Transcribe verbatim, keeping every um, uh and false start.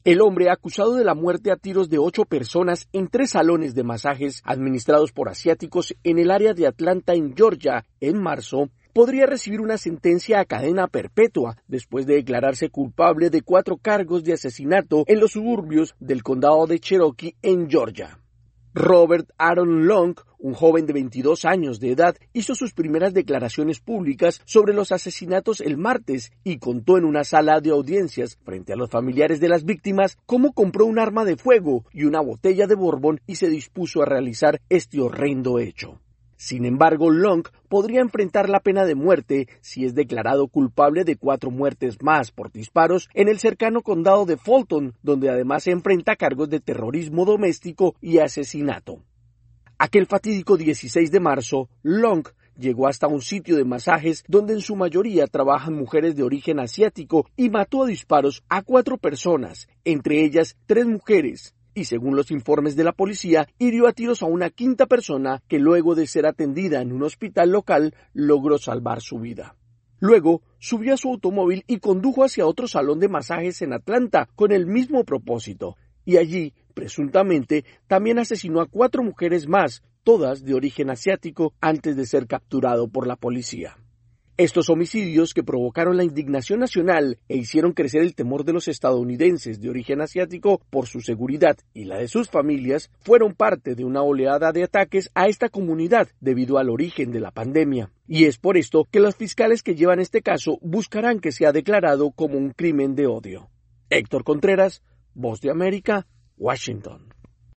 El hombre acusado de la muerte a tiros de ocho personas en tres salones de masajes administrados por asiáticos en el área de Atlanta, en Georgia, en marzo, podría recibir una sentencia a cadena perpetua después de declararse culpable de cuatro cargos de asesinato en los suburbios del condado de Cherokee, en Georgia. Robert Aaron Long, un joven de veintidós años de edad, hizo sus primeras declaraciones públicas sobre los asesinatos el martes y contó en una sala de audiencias frente a los familiares de las víctimas cómo compró un arma de fuego y una botella de bourbon y se dispuso a realizar este horrendo hecho. Sin embargo, Long podría enfrentar la pena de muerte si es declarado culpable de cuatro muertes más por disparos en el cercano condado de Fulton, donde además se enfrenta cargos de terrorismo doméstico y asesinato. Aquel fatídico dieciséis de marzo, Long llegó hasta un sitio de masajes donde en su mayoría trabajan mujeres de origen asiático y mató a disparos a cuatro personas, entre ellas tres mujeres. Y según los informes de la policía, hirió a tiros a una quinta persona que luego de ser atendida en un hospital local logró salvar su vida. Luego, subió a su automóvil y condujo hacia otro salón de masajes en Atlanta con el mismo propósito, y allí, presuntamente, también asesinó a cuatro mujeres más, todas de origen asiático, antes de ser capturado por la policía. Estos homicidios, que provocaron la indignación nacional e hicieron crecer el temor de los estadounidenses de origen asiático por su seguridad y la de sus familias, fueron parte de una oleada de ataques a esta comunidad debido al origen de la pandemia. Y es por esto que los fiscales que llevan este caso buscarán que sea declarado como un crimen de odio. Héctor Contreras, Voz de América, Washington.